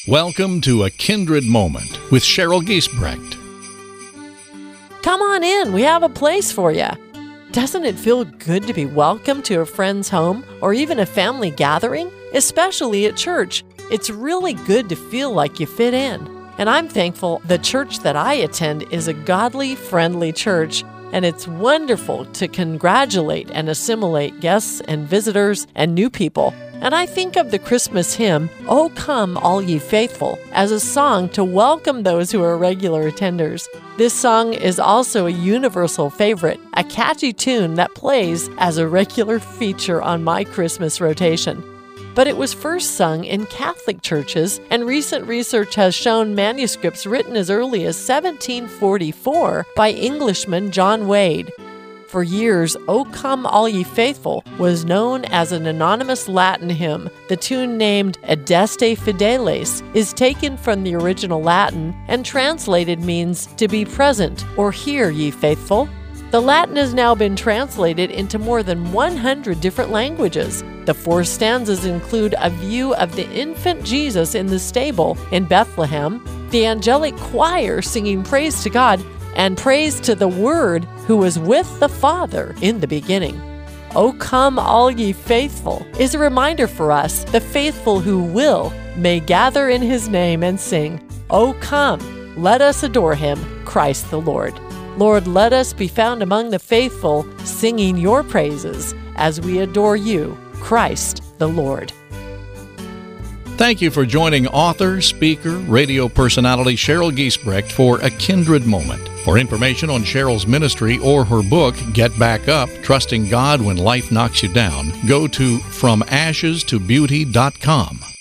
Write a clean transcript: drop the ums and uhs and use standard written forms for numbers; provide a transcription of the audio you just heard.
Welcome to A Kindred Moment with Cheryl Giesbrecht. Come on in, we have a place for you. Doesn't it feel good to be welcomed to a friend's home or even a family gathering? Especially at church. It's really good to feel like you fit in. And I'm thankful the church that I attend is a godly, friendly church, and it's wonderful to congratulate and assimilate guests and visitors and new people. And I think of the Christmas hymn, "O Come All Ye Faithful," as a song to welcome those who are regular attenders. This song is also a universal favorite, a catchy tune that plays as a regular feature on my Christmas rotation. But it was first sung in Catholic churches, and recent research has shown manuscripts written as early as 1744 by Englishman John Wade. For years, "O Come All Ye Faithful" was known as an anonymous Latin hymn. The tune named Adeste Fideles is taken from the original Latin and translated means to be present or hear ye faithful. The Latin has now been translated into more than 100 different languages. The 4 stanzas include a view of the infant Jesus in the stable in Bethlehem, the angelic choir singing praise to God, and praise to the Word who was with the Father in the beginning. "O come all ye faithful" is a reminder for us, the faithful who will may gather in His name and sing, "O come, let us adore Him, Christ the Lord." Lord, let us be found among the faithful, singing your praises as we adore you, Christ the Lord. Thank you for joining author, speaker, radio personality Cheryl Giesbrecht for A Kindred Moment. For information on Cheryl's ministry or her book, Get Back Up, Trusting God When Life Knocks You Down, go to FromAshesToBeauty.com.